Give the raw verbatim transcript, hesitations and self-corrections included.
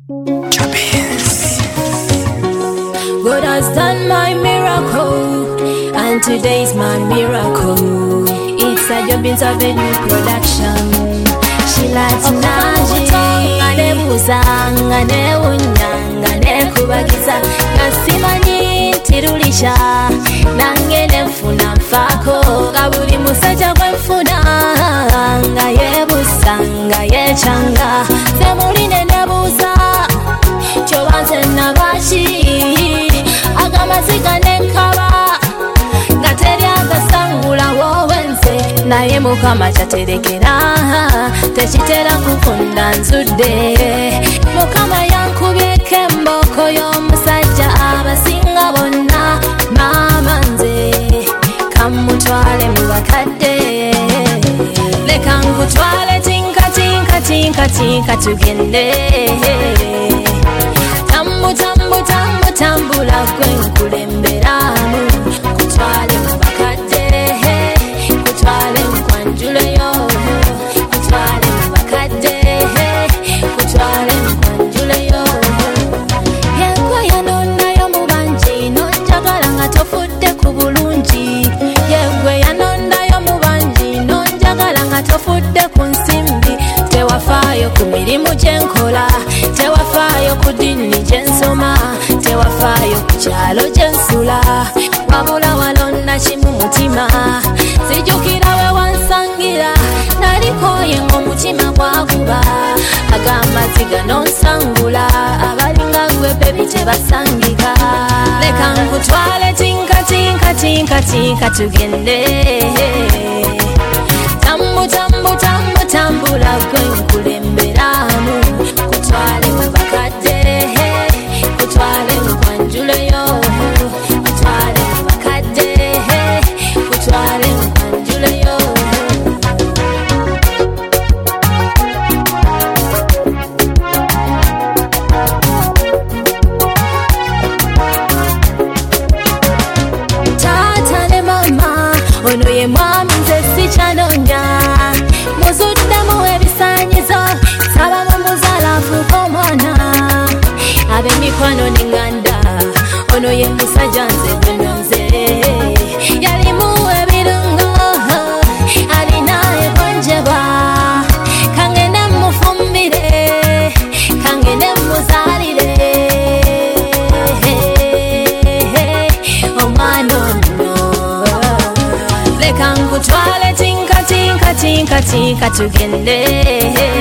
God has done my miracle, and today's my miracle. It's a Jobins Avenue production. She likes Naji, ngane buzanga ne unyanga ne kubagiza nasimanyi tirulisha nange ne mfuna mfako kabuli musajja gwe mfuna nga yebusanga yechanga semuline nebuza chobanze nabashi agamazika nenkaba gateri agasangula wowenze naye mukama kyaterekera tekitera kukunda nzudde mukama yankubyeko emboko y'omusajja abasinga bonna maama nze kamutwale mu bakadde leka nkutwale tinka tinka tinka tinka tugende tambu tambu tambu tambula gwe nkulemberamu kutwale mu bakadde kutwale nkwanjuleyo kutwale mu bakadde kutwale nkwanjuleyo yegwe yanondayo mu bangi nonjagala nga tofudde ku bulungi yegwe yanondayo mu bangi nonjagala nga tofudde ku nsimbi tewafaayo ku mirimu gyenkola tewafaayo ku dini gyensoma tewafaayo ku kyalo gyensula wabula walonda kimu mutima zijjukira we wansangira nalikoye ng'omutima gwakuba ag'amaziga n'onsangula abalinga gwe bebi tebasangika leka nkutwale tinka tinka tinka tinka tugende tambu tambu tambu tambula gwe nkulemberamu kutwale mu bakadde kutwale nkwanjuleyo kutwale mu bakadde kutwale nkwanjuleyo taata ne mama ono ye mwami nze sikyanonya muzuddemu ebisaanyizo saba mumuzaala afuuka omwana ab'emikwano n'eŋŋanda ono ye musajja nze gwe nnoze yalimu ebirungo alina egonjebwa kangende mufumbire kangende muzaalire omwana ono leka nkutwale tinka tinka tinka tinka tugende